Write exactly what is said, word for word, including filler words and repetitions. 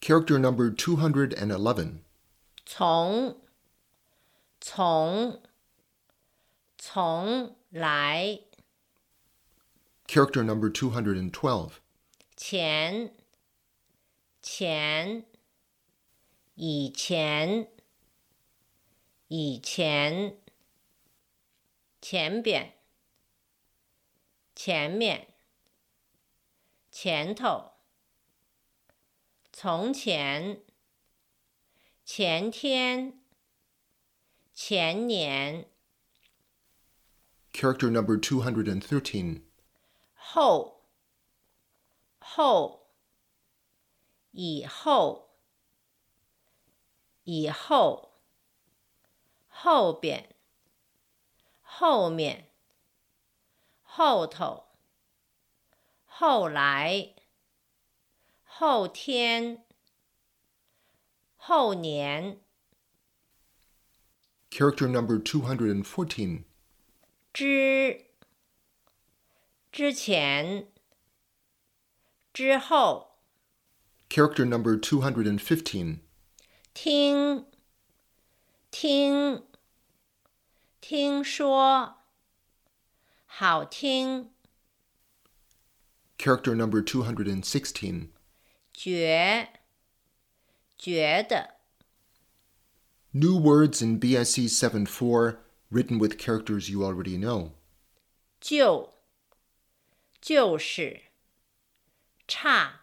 Character number two hundred eleven. 从从从来 Character number two hundred twelve. 前前以前以前前边前面前头从前前天前年 Character number two hundred thirteen. 后后以后以后后边后面后头后来后天后年 Character number two hundred fourteen. 之之前之后 Character number two hundred fifteen. 听听听说好听 Character number two hundred sixteen. 觉觉得 New words in B S C seven four, written with characters you already know. 就就是差